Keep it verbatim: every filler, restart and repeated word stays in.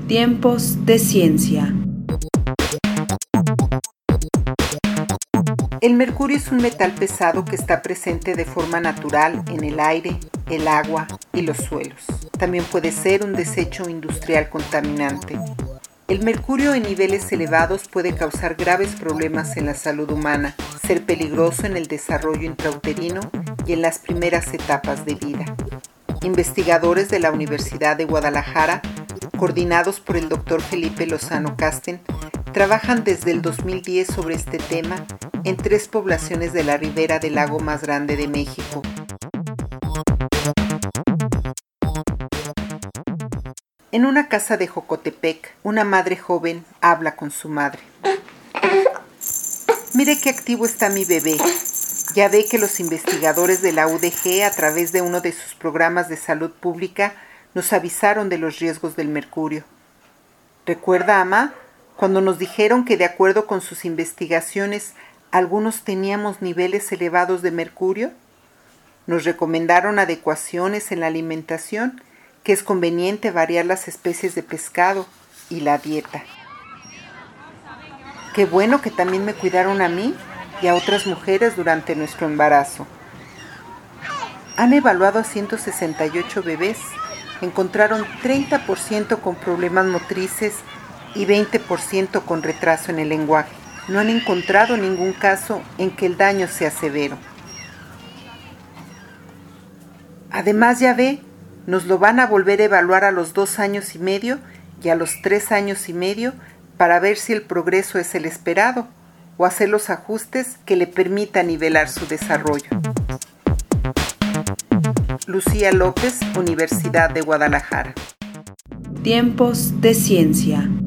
Tiempos de ciencia. El mercurio es un metal pesado que está presente de forma natural en el aire, el agua y los suelos. También puede ser un desecho industrial contaminante. El mercurio en niveles elevados puede causar graves problemas en la salud humana, ser peligroso en el desarrollo intrauterino y en las primeras etapas de vida. Investigadores de la Universidad de Guadalajara, coordinados por el doctor Felipe Lozano Casten, trabajan desde el dos mil diez sobre este tema en tres poblaciones de la ribera del lago más grande de México. En una casa de Jocotepec, una madre joven habla con su madre. Mire qué activo está mi bebé. Ya ve que los investigadores de la U D G, a través de uno de sus programas de salud pública, nos avisaron de los riesgos del mercurio. ¿Recuerda, Ama, cuando nos dijeron que de acuerdo con sus investigaciones, algunos teníamos niveles elevados de mercurio? Nos recomendaron adecuaciones en la alimentación, que es conveniente variar las especies de pescado y la dieta. Qué bueno que también me cuidaron a mí y a otras mujeres durante nuestro embarazo. Han evaluado a ciento sesenta y ocho bebés. Encontraron treinta por ciento con problemas motrices y veinte por ciento con retraso en el lenguaje. No han encontrado ningún caso en que el daño sea severo. Además, ya ve, nos lo van a volver a evaluar a los dos años y medio y a los tres años y medio para ver si el progreso es el esperado o hacer los ajustes que le permitan nivelar su desarrollo. Lucía López, Universidad de Guadalajara. Tiempos de ciencia.